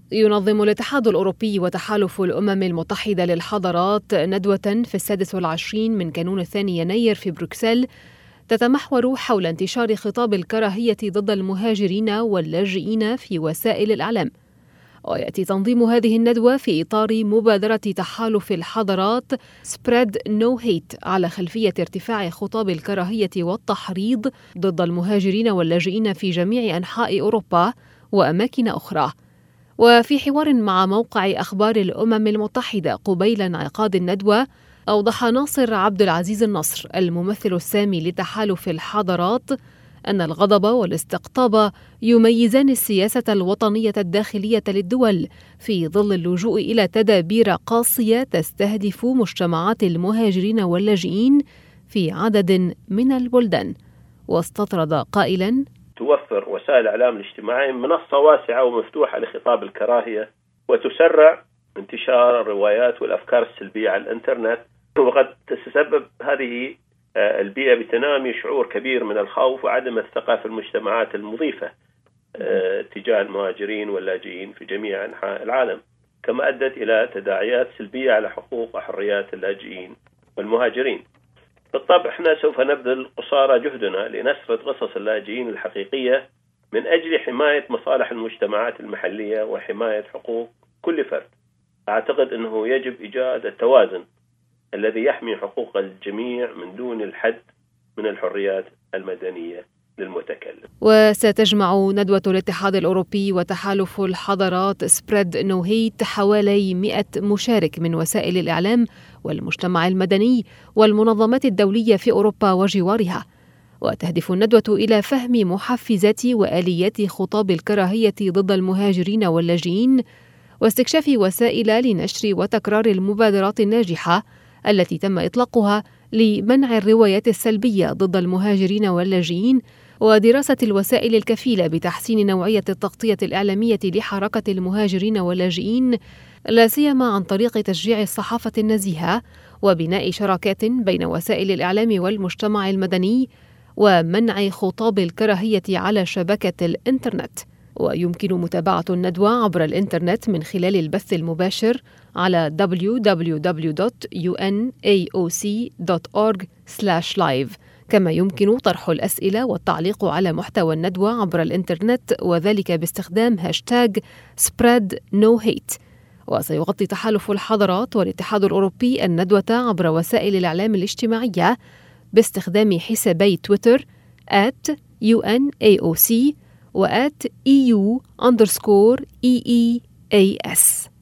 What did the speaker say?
ينظم الاتحاد الأوروبي وتحالف الأمم المتحدة للحضارات ندوة في 26 من كانون 2 يناير في بروكسل تتمحور حول انتشار خطاب الكراهية ضد المهاجرين واللاجئين في وسائل الإعلام. ويأتي تنظيم هذه الندوة في إطار مبادرة تحالف الحضارات Spread No Hate على خلفية ارتفاع خطاب الكراهية والتحريض ضد المهاجرين واللاجئين في جميع أنحاء أوروبا وأماكن أخرى. وفي حوار مع موقع أخبار الأمم المتحدة قبيل انعقاد الندوة، أوضح ناصر عبد العزيز النصر الممثل السامي لتحالف الحضارات أن الغضب والاستقطاب يميزان السياسة الوطنية الداخلية للدول في ظل اللجوء إلى تدابير قاسية تستهدف مجتمعات المهاجرين واللاجئين في عدد من البلدان. واستطرد قائلاً: توفر وسائل الإعلام الاجتماعي منصة واسعة ومفتوحة لخطاب الكراهية، وتسرع انتشار الروايات والأفكار السلبية على الإنترنت، وقد تسبب هذه البيئة بتنامي شعور كبير من الخوف وعدم الثقة في المجتمعات المضيفة تجاه المهاجرين واللاجئين في جميع أنحاء العالم، كما أدت إلى تداعيات سلبية على حقوق وحريات اللاجئين والمهاجرين. بالطبع احنا سوف نبذل قصارى جهدنا لنسرد قصص اللاجئين الحقيقية من أجل حماية مصالح المجتمعات المحلية وحماية حقوق كل فرد. أعتقد أنه يجب إيجاد التوازن الذي يحمي حقوق الجميع من دون الحد من الحريات المدنية للمتكلم. وستجمع ندوة الاتحاد الأوروبي وتحالف الحضارات Spread No Hate حوالي 100 مشارك من وسائل الإعلام والمجتمع المدني والمنظمات الدولية في أوروبا وجوارها. وتهدف الندوة إلى فهم محفزات وآليات خطاب الكراهية ضد المهاجرين واللاجئين، واستكشاف وسائل لنشر وتكرار المبادرات الناجحة التي تم إطلاقها لمنع الروايات السلبية ضد المهاجرين واللاجئين، ودراسة الوسائل الكفيلة بتحسين نوعية التغطية الإعلامية لحركة المهاجرين واللاجئين، لا سيما عن طريق تشجيع الصحافة النزيهة وبناء شراكات بين وسائل الإعلام والمجتمع المدني، ومنع خطاب الكراهية على شبكة الإنترنت. ويمكن متابعة الندوة عبر الإنترنت من خلال البث المباشر على www.unaoc.org/live، كما يمكن طرح الأسئلة والتعليق على محتوى الندوة عبر الإنترنت، وذلك باستخدام هاشتاغ Spread No Hate. وسيغطي تحالف الحضارات والاتحاد الأوروبي الندوة عبر وسائل الإعلام الاجتماعية باستخدام حسابي تويتر @UNAOC و @EU_EEAS.